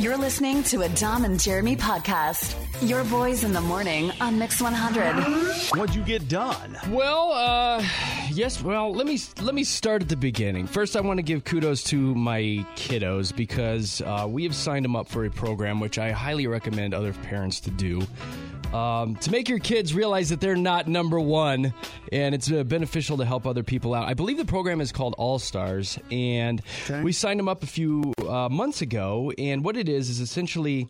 You're listening to a Dom and Jeremy podcast. Your boys in the morning on Mix 100. What'd you get done? Well, yes. Well, let me start at the beginning. First, I want to give kudos to my kiddos because we have signed them up for a program which I highly recommend other parents to do. To make your kids realize that they're not number one, and it's beneficial to help other people out. I believe the program is called All Stars, and we signed them up a few months ago, and what it is essentially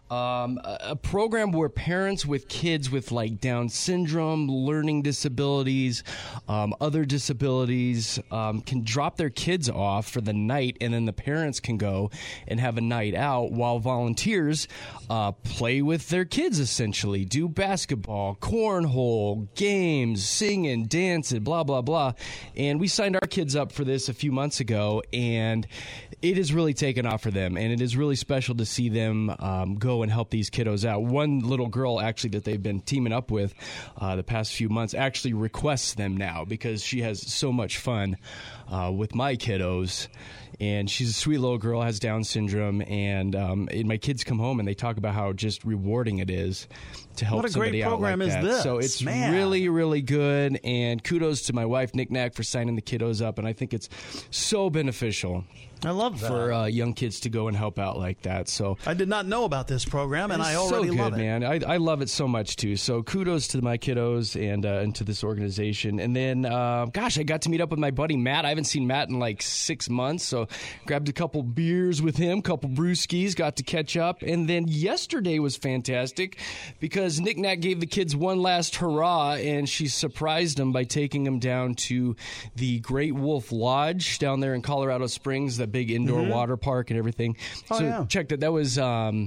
a program where parents with kids with like Down syndrome, learning disabilities, other disabilities can drop their kids off for the night, and then the parents can go and have a night out while volunteers play with their kids, essentially. Do basketball, cornhole, games, singing, dancing, blah, blah, blah. And we signed our kids up for this a few months ago, and it has really taken off for them. And it is really special to see them go and help these kiddos out. One little girl, actually, that they've been teaming up with the past few months actually requests them now because she has so much fun with my kiddos. And she's a sweet little girl, has Down syndrome, and my kids come home and they talk about how just rewarding it is to help somebody out like that. What a great program is this? So it's really, really good, and kudos to my wife, Nick Nack, for signing the kiddos up, and I think it's so beneficial. I love that. For young kids to go and help out like that. So I did not know about this program, and I already love it. Man. I love it so much, too. So kudos to my kiddos and to this organization. And then, I got to meet up with my buddy Matt. I haven't seen Matt in like 6 months, so grabbed a couple beers with him, couple brewskis, got to catch up. And then yesterday was fantastic because Nick Nack gave the kids one last hurrah, and she surprised them by taking them down to the Great Wolf Lodge down there in Colorado Springs, the big indoor water park and everything. Check that. That was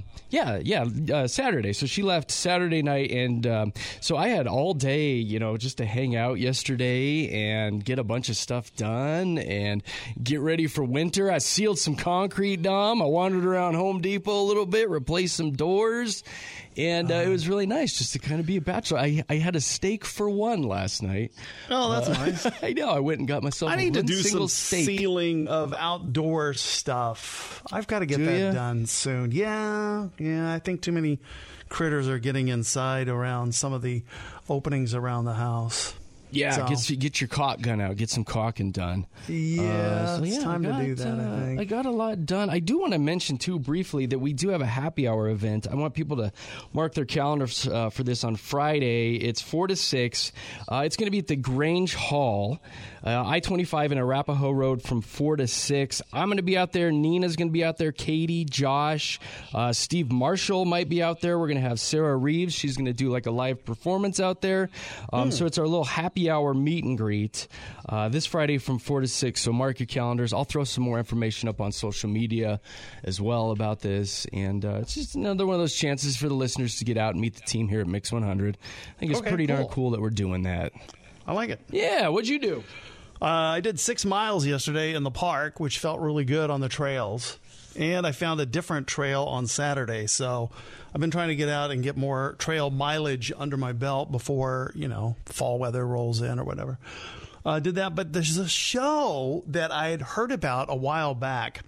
Saturday. So she left Saturday night, and so I had all day, just to hang out yesterday and get a bunch of stuff done and get ready for winter. I sealed some concrete, Dom. I wandered around Home Depot a little bit, replaced some doors, and it was really nice just to kind of be a bachelor. I had a steak for one last night. Oh, that's nice. I know. I went and got myself I need to do some steak. sealing of outdoor stuff. I've got to get that done soon. Yeah. I think too many critters are getting inside around some of the openings around the house. Yeah, get your caulk gun out. Get some caulking done. It's time to do that, I think. I got a lot done. I do want to mention, too, briefly, that we do have a happy hour event. I want people to mark their calendars for this on Friday. It's 4 to 6. It's going to be at the Grange Hall, I-25 and Arapahoe Road from 4 to 6. I'm going to be out there. Nina's going to be out there. Katie, Josh, Steve Marshall might be out there. We're going to have Sarah Reeves. She's going to do like a live performance out there. So it's our little happy hour meet and greet this Friday from 4 to 6. So mark your calendars. I'll throw some more information up on social media as well about this. And it's just another one of those chances for the listeners to get out and meet the team here at Mix 100. I think it's pretty darn cool that we're doing that. I like it. Yeah, what'd you do? I did 6 miles yesterday in the park, which felt really good on the trails. And I found a different trail on Saturday. So I've been trying to get out and get more trail mileage under my belt before, fall weather rolls in or whatever. Did that. But there's a show that I had heard about a while back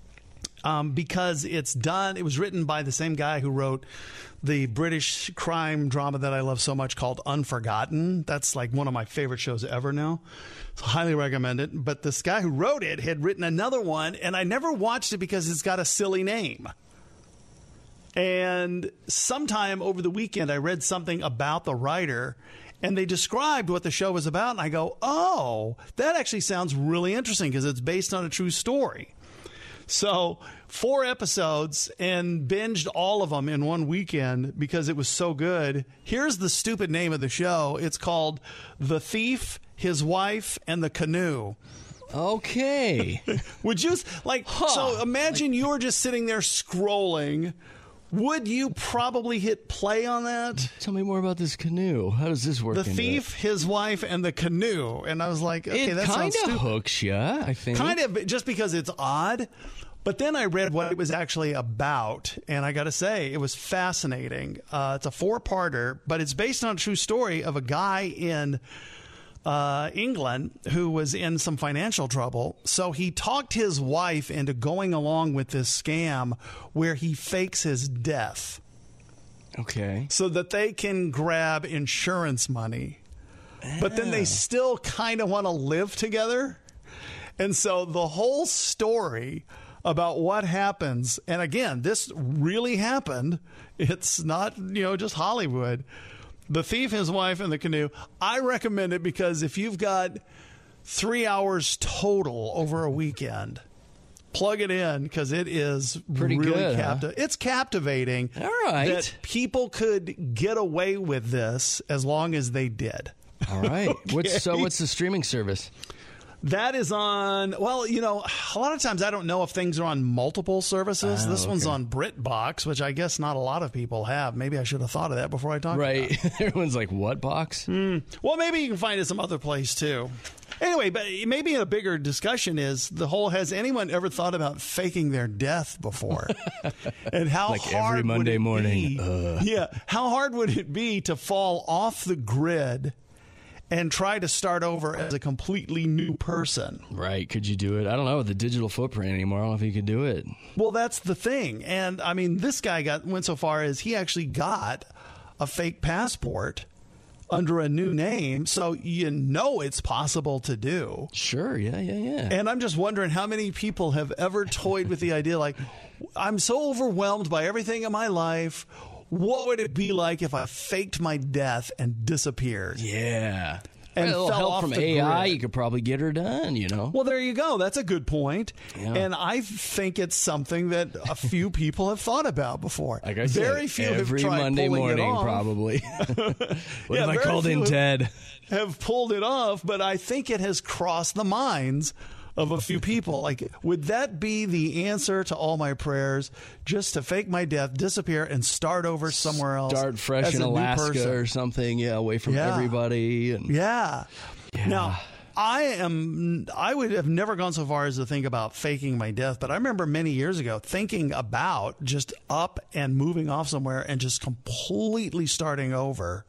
because it was written by the same guy who wrote the British crime drama that I love so much called Unforgotten. That's like one of my favorite shows ever now. So highly recommend it. But this guy who wrote it had written another one, and I never watched it because it's got a silly name. And sometime over the weekend, I read something about the writer, and they described what the show was about, and I go, oh, that actually sounds really interesting because it's based on a true story. So 4 episodes and binged all of them in one weekend because it was so good. Here's the stupid name of the show. It's called The Thief, His Wife, and the Canoe. Okay. Would you so imagine you're just sitting there scrolling. Would you probably hit play on that? Tell me more about this canoe. How does this work? The Thief, His Wife, and the Canoe. And I was like, okay, that sounds stupid. It kind of hooks you, I think. Kind of, just because it's odd. But then I read what it was actually about, and I got to say, it was fascinating. It's a 4-parter, but it's based on a true story of a guy in England who was in some financial trouble. So he talked his wife into going along with this scam where he fakes his death. Okay. So that they can grab insurance money. But then they still kind of want to live together. And so the whole story about what happens, and again, this really happened. It's not, just Hollywood. The thief, his wife, and the canoe. I recommend it because if you've got 3 hours total over a weekend, plug it in because it is pretty really good. Huh? It's captivating. All right. That people could get away with this as long as they did. All right. Okay. What's the streaming service? That is on, well, a lot of times I don't know if things are on multiple services. This one's on BritBox, which I guess not a lot of people have. Maybe I should have thought of that before I talked about it. Right. Everyone's like, what box? Well, maybe you can find it some other place, too. Anyway, but maybe a bigger discussion is has anyone ever thought about faking their death before? And how like hard every Monday would it morning. be? Yeah. How hard would it be to fall off the grid and try to start over as a completely new person? Right. Could you do it? I don't know. With the digital footprint anymore, I don't know if you could do it. Well, that's the thing. And, I mean, this guy went so far as he actually got a fake passport under a new name, so it's possible to do. Sure. Yeah. And I'm just wondering how many people have ever toyed with the idea, like, I'm so overwhelmed by everything in my life. What would it be like if I faked my death and disappeared? Yeah. And a little fell help off from the AI, grid. you could probably get her done, Well, there you go. That's a good point. Yeah. And I think it's something that a few people have thought about before. Like I very said, few every have tried Monday pulling it morning, off. probably. What Yeah, if I very called in few Ted? Have pulled it off, but I think it has crossed the minds of a few people. Like, would that be the answer to all my prayers? Just to fake my death, disappear, and start over somewhere else. Start fresh as in a new Alaska person. or something, away from everybody. And Yeah. Now, I would have never gone so far as to think about faking my death, but I remember many years ago thinking about just up and moving off somewhere and just completely starting over.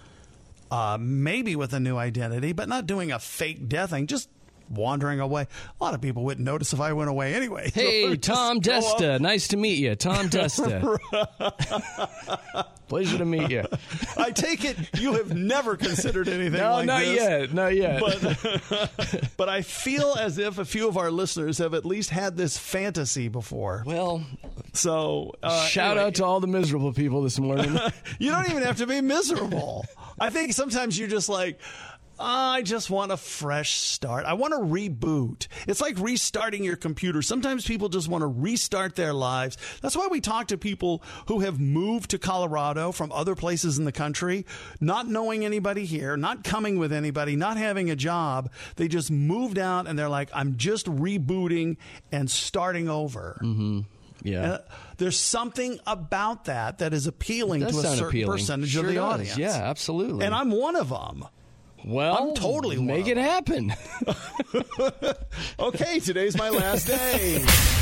Maybe with a new identity, but not doing a fake death thing, just wandering away. A lot of people wouldn't notice if I went away anyway. Hey, So Tom just go Desta. up. Nice to meet you. Tom Desta. Pleasure to meet you. I take it you have never considered anything No, like not this. yet. Not yet. But I feel as if a few of our listeners have at least had this fantasy before. Well, So shout anyway, out to all the miserable people this morning. You don't even have to be miserable. I think sometimes you're just like, I just want a fresh start. I want to reboot. It's like restarting your computer. Sometimes people just want to restart their lives. That's why we talk to people who have moved to Colorado from other places in the country, not knowing anybody here, not coming with anybody, not having a job. They just moved out and they're like, I'm just rebooting and starting over. Mm-hmm. Yeah. There's something about that is appealing to a sound certain appealing. percentage Sure of the does. audience. Yeah, absolutely. And I'm one of them. Well, I'm totally make it happen. Okay, today's my last day.